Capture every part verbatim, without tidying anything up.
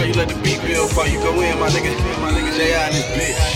how you let the beat build before you go in, my nigga. My nigga J I in this bitch.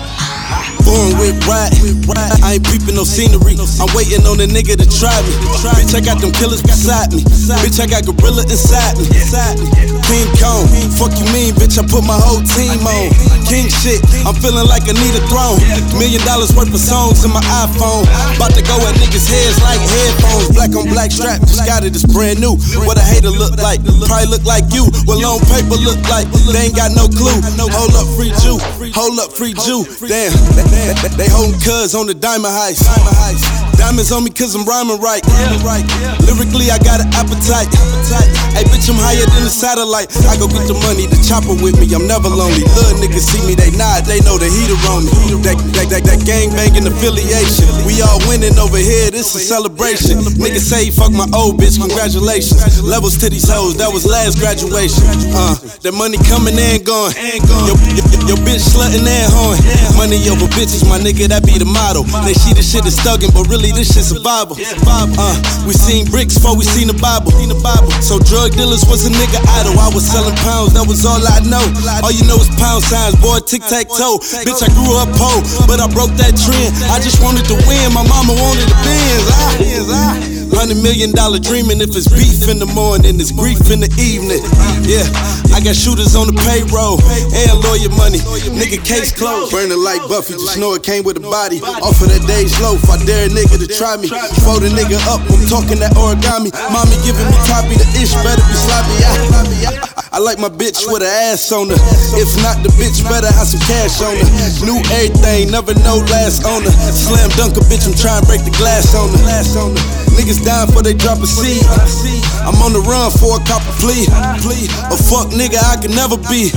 Born with ride, I ain't peeping no scenery. I'm waiting on a nigga to try me. Bitch, I got them killers beside me. Bitch, I got gorilla inside me. King Kong, fuck you mean, bitch, I put my whole team on. King shit, I'm feeling like I need a throne. Million dollars worth of songs in my iPhone. About to go at niggas' heads like headphones. Black on black strap, just got it, it's brand new. What a hater look like, probably look like you. What long paper look like, they ain't got no clue. Hold up, free Jew, hold up, free Jew. Damn, they holding cuz on the diamond heist. Diamonds on me cause I'm rhyming right. Lyrically, I got an appetite. Hey, bitch, I'm higher than the satellite. I go get the money, the chopper with me, I'm never lonely. Little niggas see me, they nod, they know the heater on me. That, that, that, that gang banging affiliation. We all winning over here, this a celebration. Niggas say fuck my old bitch, congratulations. Levels to these hoes, that was last graduation. Uh, that money coming and going. Your, your, your bitch slutting and hoeing. Money over bitches, my nigga, that be the motto. They see the shit is thuggin', but really this shit's a Bible. Uh, we seen bricks before we seen the Bible. So drug dealers was a nigga idol. I was selling pounds, that was all I know. All you know is pound signs, boy, tic-tac-toe. Bitch, I grew up poor, but I broke that trend. I just wanted to win, my mama wanted the Benz. Ah, Hundred million dollar dreaming. If it's beef in the morning, it's grief in the evening. Yeah, I got shooters on the payroll and lawyer money. Nigga, case closed. Burning like Buffy, just know it came with a body. Off of that day's loaf, I dare a nigga to try me. Fold a nigga up, I'm talking that origami. Mommy giving me copy, the ish better be sloppy. I, I like my bitch with an ass on her. If not, the bitch better have some cash on her. New everything, never know last owner. Slam dunk a bitch, I'm trying to break the glass on her. Niggas dying before they drop a seed. I'm on the run for a copper plea. A fuck nigga I can never be.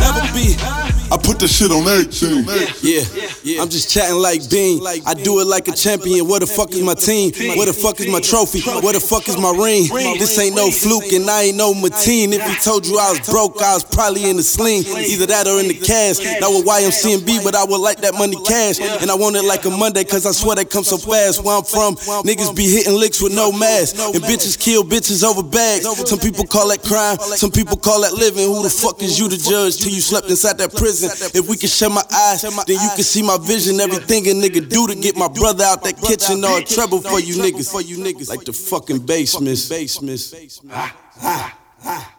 I put the shit on everything. Yeah, I'm just chatting like Bean. I do it like a champion. Where the fuck is my team? Where the fuck is my trophy? Where the fuck is my ring? This ain't no fluke and I ain't no Mateen. If he told you I was broke, I was probably in the sling. Either that or in the cash. Now with Y M C and B, but I would like that money cash. And I want it like a Monday, cause I swear they come so fast. Where I'm from, niggas be hitting licks with no mask. And bitches kill bitches over bags. Some people call that crime, some people call that living. Who the fuck is you to judge till you slept inside that prison? If we can shut my eyes, then you can see my vision. Everything a nigga do to get my brother out that kitchen, or trouble for you niggas. Like the fucking basements.